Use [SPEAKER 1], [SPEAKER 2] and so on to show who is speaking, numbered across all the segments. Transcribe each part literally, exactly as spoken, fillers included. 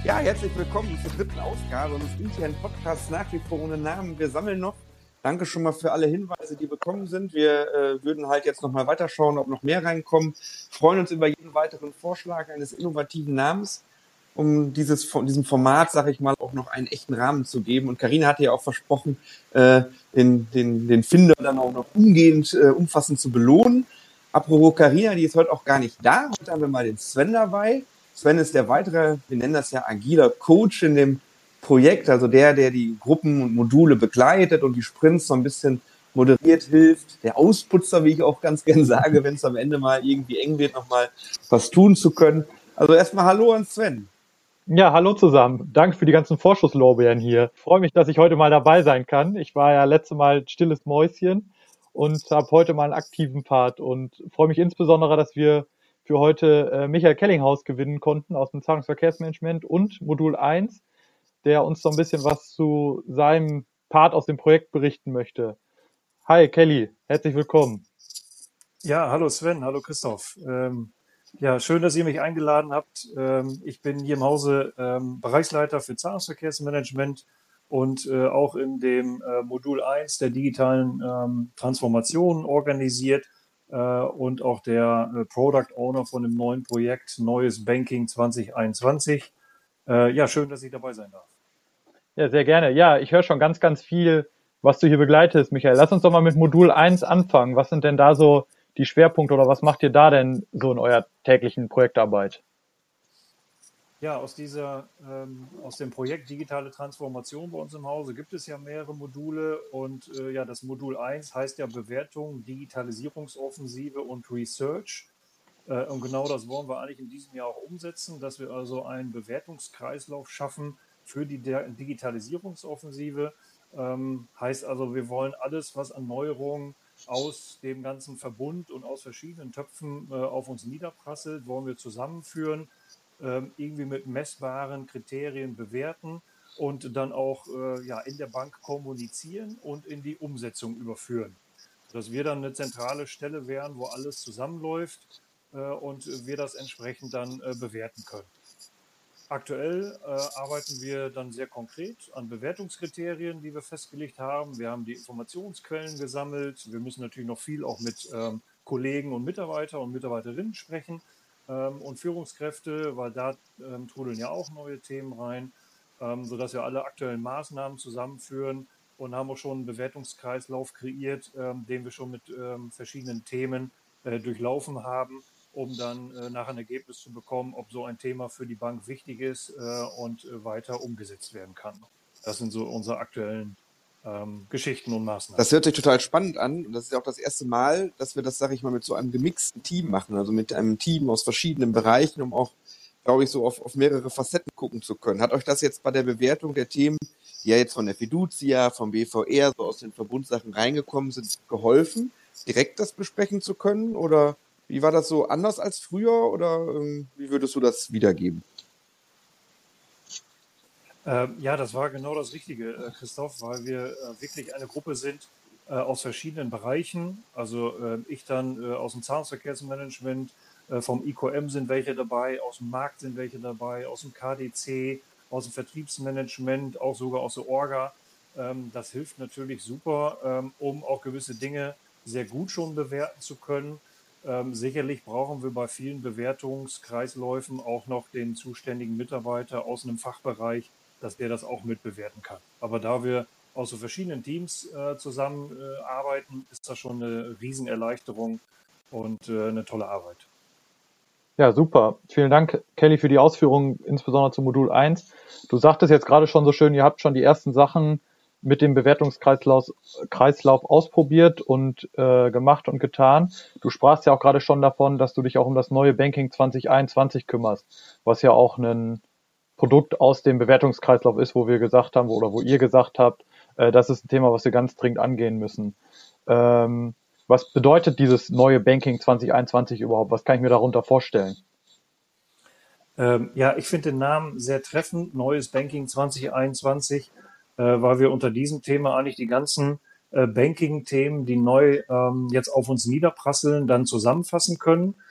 [SPEAKER 1] Ja, herzlich willkommen zur dritten Ausgabe unseres internen Podcasts nach wie vor ohne Namen. Wir sammeln noch. Danke schon mal für alle Hinweise, die bekommen sind. Wir äh, würden halt jetzt nochmal weiterschauen, ob noch mehr reinkommen. Freuen uns über jeden weiteren Vorschlag eines innovativen Namens, um dieses von diesem Format, sage ich mal, auch noch einen echten Rahmen zu geben. Und Carina hatte ja auch versprochen, äh, den, den, den Finder dann auch noch umgehend, äh, umfassend zu belohnen. Apropos Carina, die ist heute auch gar nicht da. Heute haben wir mal den Sven dabei. Sven ist der weitere, wir nennen das ja agiler Coach in dem Projekt, also der, der die Gruppen und Module begleitet und die Sprints so ein bisschen moderiert hilft. Der Ausputzer, wie ich auch ganz gern sage, wenn es am Ende mal irgendwie eng wird, nochmal was tun zu können. Also erstmal Hallo an Sven.
[SPEAKER 2] Ja, hallo zusammen. Danke für die ganzen Vorschusslorbeeren hier. Ich freue mich, dass ich heute mal dabei sein kann. Ich war ja letztes Mal stilles Mäuschen und habe heute mal einen aktiven Part und freue mich insbesondere, dass wir für heute äh, Michael Kellinghaus gewinnen konnten aus dem Zahlungsverkehrsmanagement und Modul eins, der uns so ein bisschen was zu seinem Part aus dem Projekt berichten möchte. Hi Kelly, herzlich willkommen.
[SPEAKER 3] Ja, hallo Sven, hallo Christoph. Ähm, ja, schön, dass ihr mich eingeladen habt. Ähm, ich bin hier im Hause ähm, Bereichsleiter für Zahlungsverkehrsmanagement und äh, auch in dem äh, Modul eins der digitalen ähm, Transformation organisiert äh, und auch der äh, Product Owner von dem neuen Projekt Neues Banking zwanzig einundzwanzig. Äh, ja, schön, dass ich dabei sein darf.
[SPEAKER 2] Ja, sehr gerne. Ja, ich höre schon ganz, ganz viel, was du hier begleitest, Michael. Lass uns doch mal mit Modul eins anfangen. Was sind denn da so die Schwerpunkte oder was macht ihr da denn so in eurer täglichen Projektarbeit?
[SPEAKER 3] Ja, aus dieser, ähm, aus dem Projekt Digitale Transformation bei uns im Hause gibt es ja mehrere Module und äh, ja, das Modul eins heißt ja Bewertung, Digitalisierungsoffensive und Research. Äh, und genau das wollen wir eigentlich in diesem Jahr auch umsetzen, dass wir also einen Bewertungskreislauf schaffen für die Digitalisierungsoffensive. Ähm, heißt also, wir wollen alles, was an Neuerungen aus dem ganzen Verbund und aus verschiedenen Töpfen äh, auf uns niederprasselt, wollen wir zusammenführen, ähm, irgendwie mit messbaren Kriterien bewerten und dann auch äh, ja, in der Bank kommunizieren und in die Umsetzung überführen. Dass wir dann eine zentrale Stelle wären, wo alles zusammenläuft äh, und wir das entsprechend dann äh, bewerten können. Aktuell äh, arbeiten wir dann sehr konkret an Bewertungskriterien, die wir festgelegt haben. Wir haben die Informationsquellen gesammelt. Wir müssen natürlich noch viel auch mit ähm, Kollegen und Mitarbeiter und Mitarbeiterinnen sprechen ähm, und Führungskräfte, weil da ähm, trudeln ja auch neue Themen rein, ähm, sodass wir alle aktuellen Maßnahmen zusammenführen und haben auch schon einen Bewertungskreislauf kreiert, ähm, den wir schon mit ähm, verschiedenen Themen äh, durchlaufen haben, um dann äh, nachher ein Ergebnis zu bekommen, ob so ein Thema für die Bank wichtig ist äh, und äh, weiter umgesetzt werden kann. Das sind so unsere aktuellen ähm, Geschichten und Maßnahmen.
[SPEAKER 1] Das hört sich total spannend an und das ist ja auch das erste Mal, dass wir das, sage ich mal, mit so einem gemixten Team machen, also mit einem Team aus verschiedenen Bereichen, um auch, glaube ich, so auf, auf mehrere Facetten gucken zu können. Hat euch das jetzt bei der Bewertung der Themen, die ja jetzt von der Fiducia, vom B V R, so aus den Verbundsachen reingekommen sind, geholfen, direkt das besprechen zu können? Oder wie war das so anders als früher oder ähm, wie würdest du das wiedergeben?
[SPEAKER 3] Ähm, ja, das war genau das Richtige, äh, Christoph, weil wir äh, wirklich eine Gruppe sind äh, aus verschiedenen Bereichen. Also äh, ich dann äh, aus dem Zahlungsverkehrsmanagement, äh, vom I Q M sind welche dabei, aus dem Markt sind welche dabei, aus dem K D C, aus dem Vertriebsmanagement, auch sogar aus der Orga. Ähm, das hilft natürlich super, ähm, um auch gewisse Dinge sehr gut schon bewerten zu können. Ähm, sicherlich brauchen wir bei vielen Bewertungskreisläufen auch noch den zuständigen Mitarbeiter aus einem Fachbereich, dass der das auch mitbewerten kann. Aber da wir aus so verschiedenen Teams äh, zusammenarbeiten, äh, ist das schon eine Riesenerleichterung und äh, eine tolle Arbeit.
[SPEAKER 2] Ja, super. Vielen Dank, Kelly, für die Ausführungen, insbesondere zu Modul eins. Du sagtest jetzt gerade schon so schön, ihr habt schon die ersten Sachen mit dem Bewertungskreislauf Kreislauf ausprobiert und äh, gemacht und getan. Du sprachst ja auch gerade schon davon, dass du dich auch um das neue Banking zwanzig einundzwanzig kümmerst, was ja auch ein Produkt aus dem Bewertungskreislauf ist, wo wir gesagt haben, oder wo ihr gesagt habt, äh, das ist ein Thema, was wir ganz dringend angehen müssen. Ähm, was bedeutet dieses neue Banking zwanzig einundzwanzig überhaupt? Was kann ich mir darunter vorstellen?
[SPEAKER 3] Ähm, ja, ich finde den Namen sehr treffend, Neues Banking zwanzig einundzwanzig, äh, weil wir unter diesem Thema eigentlich die ganzen äh, Banking-Themen, die neu ähm, jetzt auf uns niederprasseln, dann zusammenfassen können.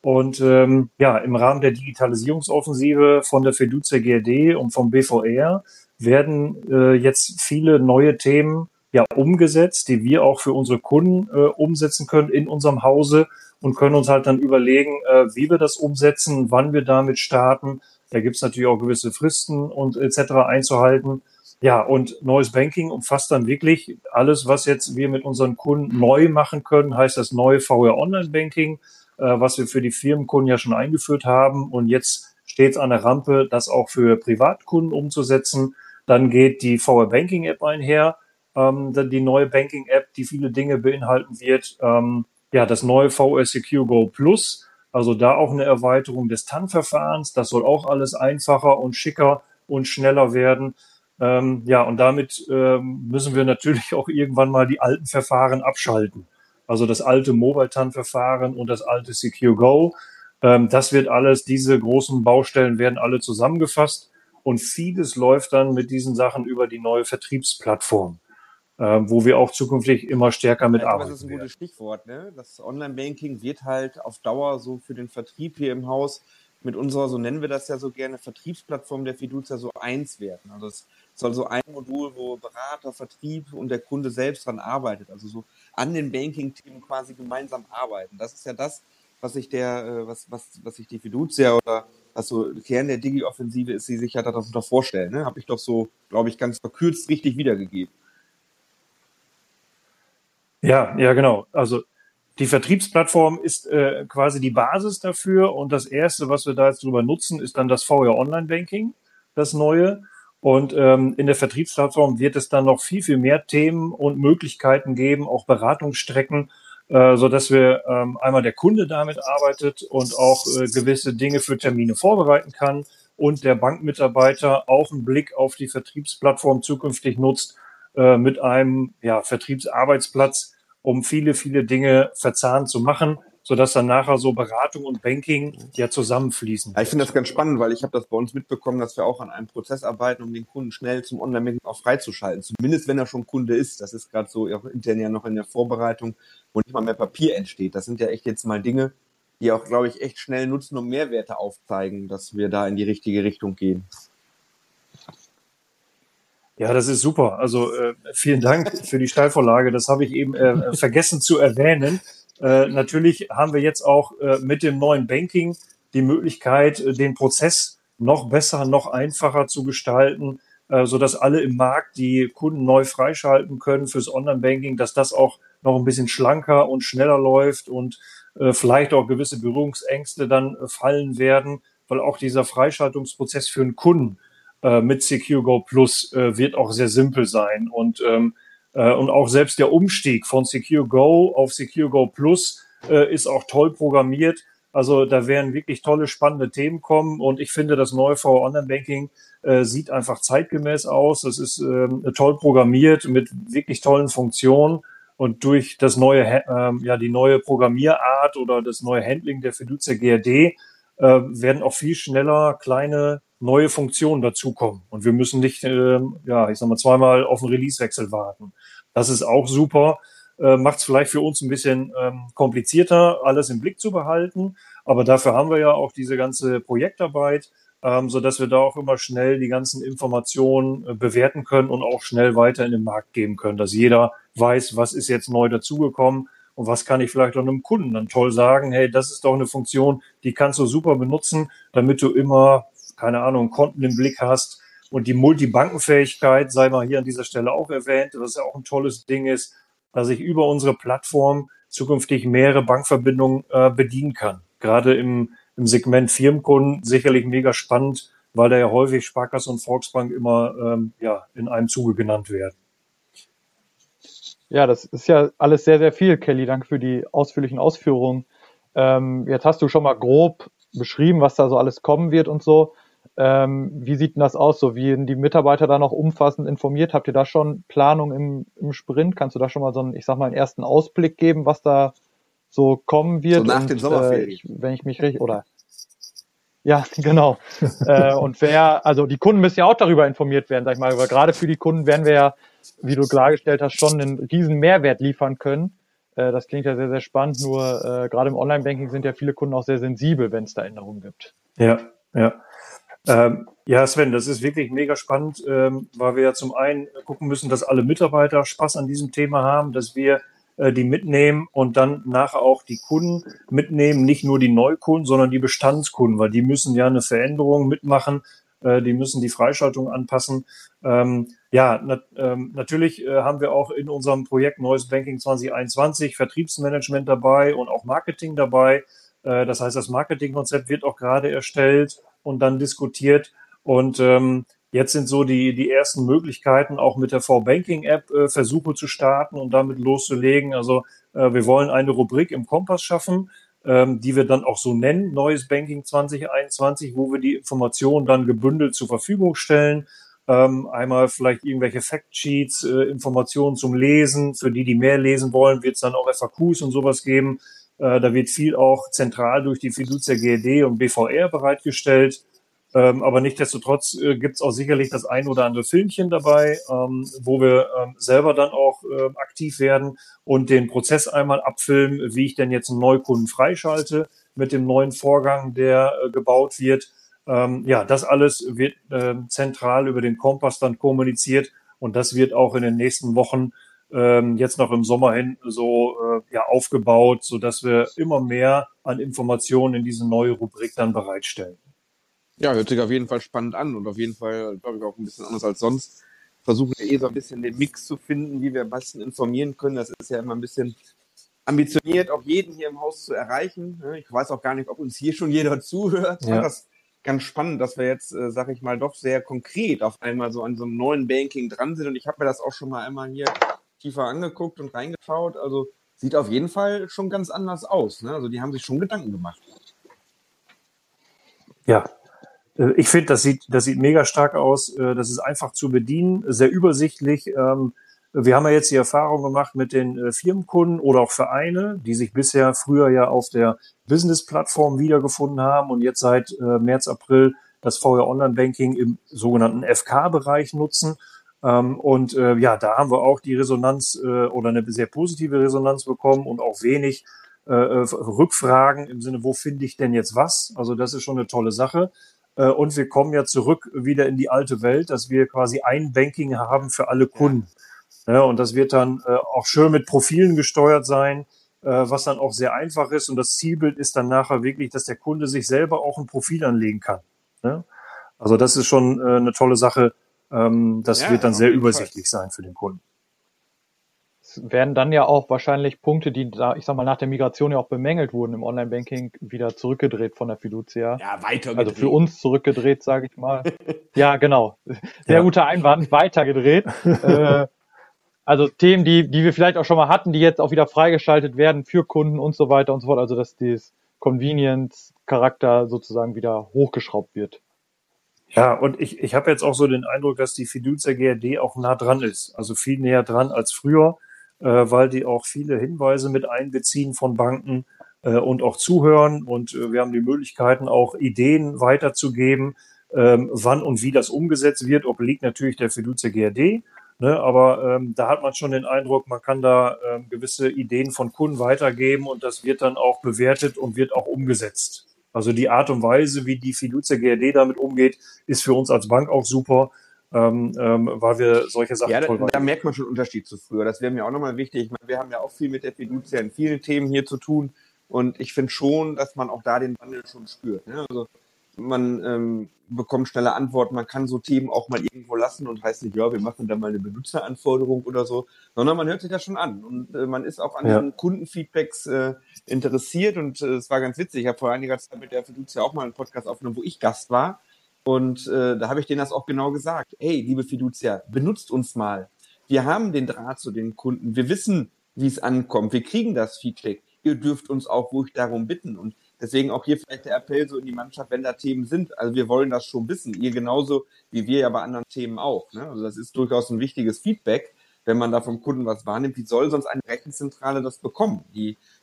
[SPEAKER 3] Und ähm, ja, im Rahmen der Digitalisierungsoffensive von der Fiducia G R D und vom B V R werden äh, jetzt viele neue Themen ja umgesetzt, die wir auch für unsere Kunden äh, umsetzen können in unserem Hause und können uns halt dann überlegen, äh, wie wir das umsetzen, wann wir damit starten. Da gibt's natürlich auch gewisse Fristen und et cetera einzuhalten. Ja, und neues Banking umfasst dann wirklich alles, was jetzt wir mit unseren Kunden neu machen können, heißt das neue V R Online Banking, äh, was wir für die Firmenkunden ja schon eingeführt haben. Und jetzt steht es an der Rampe, das auch für Privatkunden umzusetzen. Dann geht die V R Banking App einher, ähm, dann die neue Banking App, die viele Dinge beinhalten wird. Ähm, ja, das neue V R Secure Go Plus, also da auch eine Erweiterung des T A N-Verfahrens. Das soll auch alles einfacher und schicker und schneller werden. Ähm, ja, und damit ähm, müssen wir natürlich auch irgendwann mal die alten Verfahren abschalten. Also das alte Mobile T A N-Verfahren und das alte Secure Go. Ähm, das wird alles, diese großen Baustellen werden alle zusammengefasst und vieles läuft dann mit diesen Sachen über die neue Vertriebsplattform, äh, wo wir auch zukünftig immer stärker mitarbeiten.
[SPEAKER 1] Das ist ein gutes Stichwort, ne? Das Online-Banking wird halt auf Dauer so für den Vertrieb hier im Haus mit unserer, so nennen wir das ja so gerne, Vertriebsplattform der Fiducia so eins werden. Also es soll so ein Modul, wo Berater, Vertrieb und der Kunde selbst dran arbeitet, also so an den Banking-Themen quasi gemeinsam arbeiten. Das ist ja das, was sich der, was, was, was sich die Fiducia oder was so Kern der Digi-Offensive ist, die sich ja darunter vorstellen, ne? Habe ich doch so, glaube ich, ganz verkürzt richtig wiedergegeben.
[SPEAKER 3] Ja, ja, genau. Also die Vertriebsplattform ist äh, quasi die Basis dafür und das Erste, was wir da jetzt drüber nutzen, ist dann das V R Online Banking, das Neue. Und ähm, in der Vertriebsplattform wird es dann noch viel, viel mehr Themen und Möglichkeiten geben, auch Beratungsstrecken, äh, so dass wir ähm, einmal der Kunde damit arbeitet und auch äh, gewisse Dinge für Termine vorbereiten kann und der Bankmitarbeiter auch einen Blick auf die Vertriebsplattform zukünftig nutzt äh, mit einem ja, Vertriebsarbeitsplatz, um viele, viele Dinge verzahnt zu machen, sodass dann nachher so Beratung und Banking ja zusammenfließen.
[SPEAKER 1] Ja, ich finde das ganz spannend, weil ich habe das bei uns mitbekommen, dass wir auch an einem Prozess arbeiten, um den Kunden schnell zum Online-Banking auch freizuschalten. Zumindest wenn er schon Kunde ist. Das ist gerade so auch intern ja noch in der Vorbereitung, wo nicht mal mehr Papier entsteht. Das sind ja echt jetzt mal Dinge, die auch, glaube ich, echt schnell nutzen und Mehrwerte aufzeigen, dass wir da in die richtige Richtung gehen.
[SPEAKER 3] Ja, das ist super. Also äh, vielen Dank für die Steilvorlage. Das habe ich eben äh, vergessen zu erwähnen. Äh, natürlich haben wir jetzt auch äh, mit dem neuen Banking die Möglichkeit, äh, den Prozess noch besser, noch einfacher zu gestalten, äh, sodass alle im Markt die Kunden neu freischalten können fürs Online-Banking, dass das auch noch ein bisschen schlanker und schneller läuft und äh, vielleicht auch gewisse Berührungsängste dann äh, fallen werden, weil auch dieser Freischaltungsprozess für einen Kunden mit Secure Go Plus äh, wird auch sehr simpel sein und ähm, äh, und auch selbst der Umstieg von Secure Go auf Secure Go Plus äh, ist auch toll programmiert. Also da werden wirklich tolle, spannende Themen kommen und ich finde, das neue V R Online Banking äh, sieht einfach zeitgemäß aus. Es ist ähm, toll programmiert mit wirklich tollen Funktionen und durch das neue, äh, ja die neue Programmierart oder das neue Handling der Fiducia G R D äh, werden auch viel schneller kleine neue Funktionen dazukommen. Und wir müssen nicht, äh, ja, ich sag mal, zweimal auf den Releasewechsel warten. Das ist auch super. Äh, macht es vielleicht für uns ein bisschen ähm, komplizierter, alles im Blick zu behalten. Aber dafür haben wir ja auch diese ganze Projektarbeit, ähm, so dass wir da auch immer schnell die ganzen Informationen äh, bewerten können und auch schnell weiter in den Markt geben können, dass jeder weiß, was ist jetzt neu dazugekommen und was kann ich vielleicht auch einem Kunden dann toll sagen, hey, das ist doch eine Funktion, die kannst du super benutzen, damit du immer, keine Ahnung, Konten im Blick hast und die Multibankenfähigkeit, sei mal hier an dieser Stelle auch erwähnt, was ja auch ein tolles Ding ist, dass ich über unsere Plattform zukünftig mehrere Bankverbindungen äh, bedienen kann. Gerade im, im Segment Firmenkunden sicherlich mega spannend, weil da ja häufig Sparkasse und Volksbank immer ähm, ja, in einem Zuge genannt werden.
[SPEAKER 2] Ja, das ist ja alles sehr, sehr viel, Kelly. Danke für die ausführlichen Ausführungen. Ähm, jetzt hast du schon mal grob beschrieben, was da so alles kommen wird und so. Ähm, wie sieht denn das aus? So, wie die Mitarbeiter da noch umfassend informiert? Habt ihr da schon Planung im, im Sprint? Kannst du da schon mal so einen, ich sag mal, einen ersten Ausblick geben, was da so kommen wird?
[SPEAKER 1] So nach
[SPEAKER 2] und,
[SPEAKER 1] den Sommerferien.
[SPEAKER 2] Äh, ich, wenn ich mich richtig, oder? Ja, genau. äh, und wer, also die Kunden müssen ja auch darüber informiert werden, sag ich mal, aber gerade für die Kunden werden wir ja, wie du klargestellt hast, schon einen riesen Mehrwert liefern können. Äh, das klingt ja sehr, sehr spannend, nur äh, gerade im Online-Banking sind ja viele Kunden auch sehr sensibel, wenn es da Änderungen gibt.
[SPEAKER 3] Ja, ja. Ähm, ja, Sven, das ist wirklich mega spannend, ähm, weil wir ja zum einen gucken müssen, dass alle Mitarbeiter Spaß an diesem Thema haben, dass wir äh, die mitnehmen und dann nachher auch die Kunden mitnehmen, nicht nur die Neukunden, sondern die Bestandskunden, weil die müssen ja eine Veränderung mitmachen, äh, die müssen die Freischaltung anpassen. Ähm, ja, nat ähm, natürlich äh, haben wir auch in unserem Projekt Neues Banking zwanzig einundzwanzig Vertriebsmanagement dabei und auch Marketing dabei. Äh, das heißt, das Marketingkonzept wird auch gerade erstellt und dann diskutiert. Und ähm, jetzt sind so die, die ersten Möglichkeiten, auch mit der V-Banking-App äh, Versuche zu starten und damit loszulegen. Also äh, wir wollen eine Rubrik im Kompass schaffen, ähm, die wir dann auch so nennen, Neues Banking zwanzig einundzwanzig, wo wir die Informationen dann gebündelt zur Verfügung stellen. Ähm, einmal vielleicht irgendwelche Factsheets, äh, Informationen zum Lesen. Für die, die mehr lesen wollen, wird es dann auch F A Qs und sowas geben. Äh, da wird viel auch zentral durch die Fiducia G R D und B V R bereitgestellt. Ähm, aber nichtsdestotrotz äh, gibt es auch sicherlich das ein oder andere Filmchen dabei, ähm, wo wir ähm, selber dann auch äh, aktiv werden und den Prozess einmal abfilmen, wie ich denn jetzt einen Neukunden freischalte mit dem neuen Vorgang, der äh, gebaut wird. Ähm, ja, das alles wird äh, zentral über den Kompass dann kommuniziert und das wird auch in den nächsten Wochen ähm, jetzt noch im Sommer hin so äh, ja, aufgebaut, sodass wir immer mehr an Informationen in diese neue Rubrik dann bereitstellen.
[SPEAKER 1] Ja, hört sich auf jeden Fall spannend an und auf jeden Fall, glaube ich, auch ein bisschen anders als sonst. Versuchen wir eh so ein bisschen den Mix zu finden, wie wir am besten informieren können. Das ist ja immer ein bisschen ambitioniert, auch jeden hier im Haus zu erreichen. Ich weiß auch gar nicht, ob uns hier schon jeder zuhört. Ich
[SPEAKER 3] Ja.
[SPEAKER 1] fand das ganz spannend, dass wir jetzt, äh, sag ich mal, doch sehr konkret auf einmal so an so einem neuen Banking dran sind. Und ich habe mir das auch schon mal einmal hier tiefer angeguckt und reingeschaut. Also sieht auf jeden Fall schon ganz anders aus. Ne? Also die haben sich schon Gedanken gemacht.
[SPEAKER 3] Ja, äh, ich finde, das sieht, das sieht mega stark aus. Äh, Das ist einfach zu bedienen, sehr übersichtlich. Ähm, Wir haben ja jetzt die Erfahrung gemacht mit den äh, Firmenkunden oder auch Vereine, die sich bisher früher ja auf der Business-Plattform wiedergefunden haben und jetzt seit äh, März, April das V R Online-Banking im sogenannten F K-Bereich nutzen. Ähm, Und äh, ja, da haben wir auch die Resonanz äh, oder eine sehr positive Resonanz bekommen und auch wenig äh, äh, Rückfragen im Sinne, wo finde ich denn jetzt was? Also das ist schon eine tolle Sache. Äh, Und wir kommen ja zurück wieder in die alte Welt, dass wir quasi ein Banking haben für alle Kunden. Ja, und das wird dann äh, auch schön mit Profilen gesteuert sein, äh, was dann auch sehr einfach ist. Und das Zielbild ist dann nachher wirklich, dass der Kunde sich selber auch ein Profil anlegen kann. Ja? Also das ist schon äh, eine tolle Sache. Ähm, das
[SPEAKER 1] Ja,
[SPEAKER 3] wird dann
[SPEAKER 1] auf
[SPEAKER 3] sehr
[SPEAKER 1] jeden
[SPEAKER 3] übersichtlich sein für den Kunden.
[SPEAKER 2] Es werden dann ja auch wahrscheinlich Punkte, die da, ich sag mal, nach der Migration ja auch bemängelt wurden im Online-Banking, wieder zurückgedreht von der Fiducia.
[SPEAKER 1] Ja, weiter
[SPEAKER 2] Also für uns zurückgedreht, sage ich mal. Ja, genau. Sehr
[SPEAKER 3] Ja.
[SPEAKER 2] guter Einwand, weitergedreht. äh, also Themen, die, die wir vielleicht auch schon mal hatten, die jetzt auch wieder freigeschaltet werden für Kunden und so weiter und so fort. Also dass dieses Convenience-Charakter sozusagen wieder hochgeschraubt wird.
[SPEAKER 3] Ja, und ich, ich habe jetzt auch so den Eindruck, dass die Fiducia G R D auch nah dran ist. Also viel näher dran als früher, äh, weil die auch viele Hinweise mit einbeziehen von Banken äh, und auch zuhören. Und äh, wir haben die Möglichkeiten, auch Ideen weiterzugeben, ähm, wann und wie das umgesetzt wird, obliegt natürlich der Fiducia G R D. Ne, aber ähm, da hat man schon den Eindruck, man kann da ähm, gewisse Ideen von Kunden weitergeben und das wird dann auch bewertet und wird auch umgesetzt. Also die Art und Weise, wie die Fiducia G R D damit umgeht, ist für uns als Bank auch super, ähm, ähm, weil wir solche Sachen
[SPEAKER 1] Ja, da,
[SPEAKER 3] toll
[SPEAKER 1] da merkt man schon einen Unterschied zu früher. Das wäre mir auch nochmal wichtig. Ich meine, wir haben ja auch viel mit der Fiducia in vielen Themen hier zu tun. Und ich finde schon, dass man auch da den Wandel schon spürt. Ne? Also man ähm, bekommt schnelle Antworten. Man kann so Themen auch mal irgendwo lassen und heißt nicht, ja, wir machen da mal eine Benutzeranforderung oder so, sondern man hört sich das schon an. Und äh, man ist auch an
[SPEAKER 3] Ja.
[SPEAKER 1] diesen Kundenfeedbacks äh, interessiert. Und äh, es war ganz witzig. Ich habe vor einiger Zeit mit der Fiducia auch mal einen Podcast aufgenommen, wo ich Gast war. Und äh, da habe ich denen das auch genau gesagt. Hey, liebe Fiducia, benutzt uns mal. Wir haben den Draht zu den Kunden. Wir wissen, wie es ankommt. Wir kriegen das Feedback. Ihr dürft uns auch ruhig darum bitten. Und deswegen auch hier vielleicht der Appell so in die Mannschaft, wenn da Themen sind. Also wir wollen das schon wissen. Ihr genauso wie wir ja bei anderen Themen auch. Ne? Also das ist durchaus ein wichtiges Feedback, wenn man da vom Kunden was wahrnimmt. Wie soll sonst eine Rechenzentrale das bekommen? Die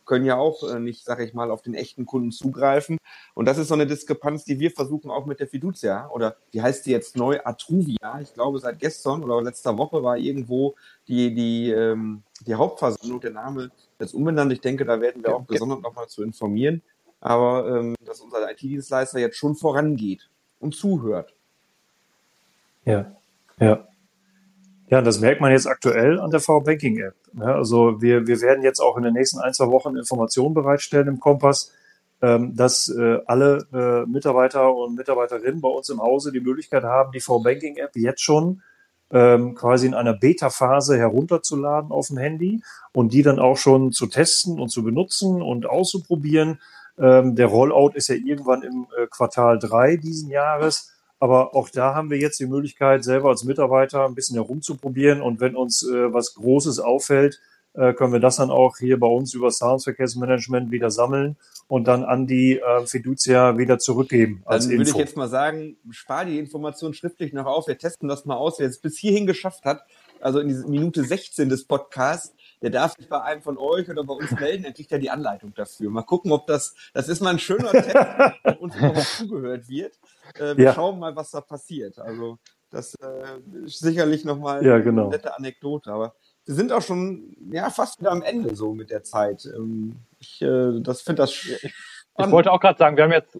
[SPEAKER 1] können ja auch äh, nicht, sage ich mal, auf den echten Kunden zugreifen. Und das ist so eine Diskrepanz, die wir versuchen auch mit der Fiducia, oder wie heißt die jetzt neu, Atruvia. Ich glaube, seit gestern oder letzter Woche war irgendwo die, die, ähm, die Hauptversammlung, der Name jetzt umbenannt. Ich denke, da werden wir auch gesondert nochmal zu informieren. Aber ähm, dass unser I T-Dienstleister jetzt schon vorangeht und zuhört.
[SPEAKER 3] Ja, ja. Ja, das merkt man jetzt aktuell an der V-Banking-App. Ja, also wir, wir werden jetzt auch in den nächsten ein, zwei Wochen Informationen bereitstellen im Kompass, ähm, dass äh, alle äh, Mitarbeiter und Mitarbeiterinnen bei uns im Hause die Möglichkeit haben, die V-Banking-App jetzt schon ähm, quasi in einer Beta-Phase herunterzuladen auf dem Handy und die dann auch schon zu testen und zu benutzen und auszuprobieren. Ähm, der Rollout ist ja irgendwann im äh, Quartal drei diesen Jahres. Aber auch da haben wir jetzt die Möglichkeit, selber als Mitarbeiter ein bisschen herumzuprobieren. Und wenn uns äh, was Großes auffällt, äh, können wir das dann auch hier bei uns über Zahlungsverkehrsmanagement wieder sammeln und dann an die äh, Fiducia wieder zurückgeben als
[SPEAKER 1] Dann
[SPEAKER 3] Info.
[SPEAKER 1] würde ich jetzt mal sagen, spar die Information schriftlich noch auf. Wir testen das mal aus. Wer es bis hierhin geschafft hat, also in diese Minute sechzehn des Podcasts, der darf sich bei einem von euch oder bei uns melden, dann kriegt er die Anleitung dafür. Mal gucken, ob das, das ist mal ein schöner Test, ob uns überhaupt zugehört wird. Äh, wir
[SPEAKER 3] Ja.
[SPEAKER 1] schauen mal, was da passiert. Also das äh, ist sicherlich nochmal
[SPEAKER 3] Ja, genau.
[SPEAKER 1] eine nette Anekdote. Aber wir sind auch schon ja fast wieder am Ende so mit der Zeit. Ähm, ich äh, das finde das spannend.
[SPEAKER 2] Ich wollte auch gerade sagen, wir haben jetzt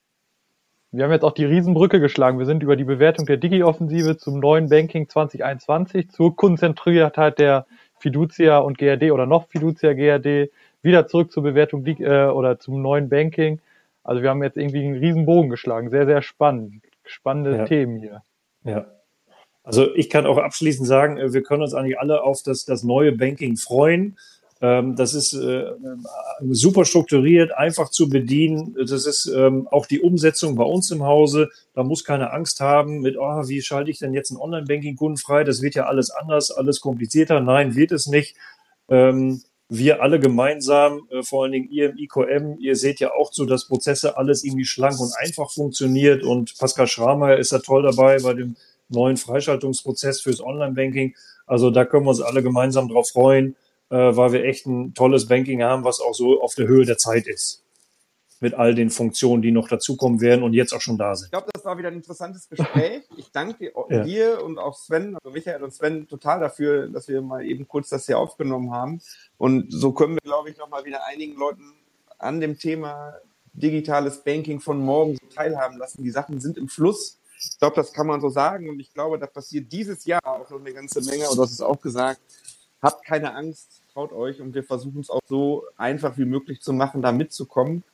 [SPEAKER 2] Wir haben jetzt auch die Riesenbrücke geschlagen. Wir sind über die Bewertung der Digi-Offensive zum neuen Banking zwanzig einundzwanzig, zur Kundenzentriertheit der Fiducia und G R D oder noch Fiducia G R D, wieder zurück zur Bewertung äh, oder zum neuen Banking. Also wir haben jetzt irgendwie einen Riesenbogen geschlagen. Sehr, sehr spannend. Spannende
[SPEAKER 3] Ja.
[SPEAKER 2] Themen hier.
[SPEAKER 3] Ja. Also ich kann auch abschließend sagen, äh, wir können uns eigentlich alle auf das, das neue Banking freuen. Ähm, Das ist äh, super strukturiert, einfach zu bedienen. Das ist ähm, auch die Umsetzung bei uns im Hause. Da muss keine Angst haben mit, oh, wie schalte ich denn jetzt einen Online-Banking-Kunden frei? Das wird ja alles anders, alles komplizierter. Nein, wird es nicht. Ähm, Wir alle gemeinsam, äh, vor allen Dingen ihr im I Q M, ihr seht ja auch so, dass Prozesse alles irgendwie schlank und einfach funktioniert. Und Pascal Schramer ist ja toll dabei bei dem neuen Freischaltungsprozess fürs Online-Banking. Also da können wir uns alle gemeinsam drauf freuen, äh, weil wir echt ein tolles Banking haben, was auch so auf der Höhe der Zeit ist. Mit all den Funktionen, die noch dazukommen werden und jetzt auch schon da sind.
[SPEAKER 1] Ich glaube, das war wieder ein interessantes Gespräch. Ich danke
[SPEAKER 3] Ja.
[SPEAKER 1] dir und auch Sven, also Michael und Sven, total dafür, dass wir mal eben kurz das hier aufgenommen haben. Und so können wir, glaube ich, nochmal wieder einigen Leuten an dem Thema digitales Banking von morgen so teilhaben lassen. Die Sachen sind im Fluss. Ich glaube, das kann man so sagen. Und ich glaube, da passiert dieses Jahr auch noch eine ganze Menge. Und du hast es auch gesagt. Habt keine Angst, traut euch. Und wir versuchen es auch so einfach wie möglich zu machen, da mitzukommen.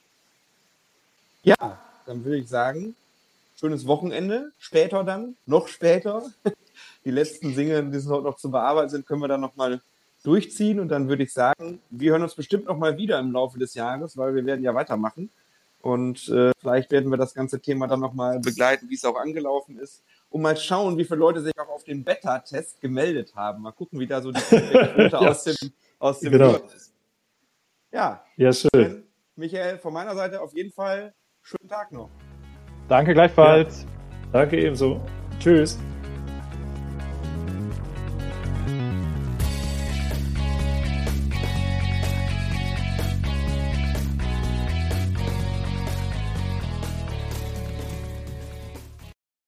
[SPEAKER 1] Ja, dann würde ich sagen, schönes Wochenende. Später dann, noch später. Die letzten Dinge, die heute noch zu bearbeiten sind, können wir dann nochmal durchziehen. Und dann würde ich sagen, wir hören uns bestimmt nochmal wieder im Laufe des Jahres, weil wir werden ja weitermachen. Und äh, vielleicht werden wir das ganze Thema dann nochmal begleiten, wie es auch angelaufen ist. Und mal schauen, wie viele Leute sich auch auf den Beta-Test gemeldet haben. Mal gucken, wie da so die Quote
[SPEAKER 3] Ja.
[SPEAKER 1] aus dem, aus dem
[SPEAKER 3] Genau.
[SPEAKER 1] Hören ist. Ja,
[SPEAKER 3] Ja, schön.
[SPEAKER 1] Michael, von meiner Seite auf jeden Fall schönen Tag noch.
[SPEAKER 2] Danke gleichfalls.
[SPEAKER 3] Danke ebenso. Tschüss.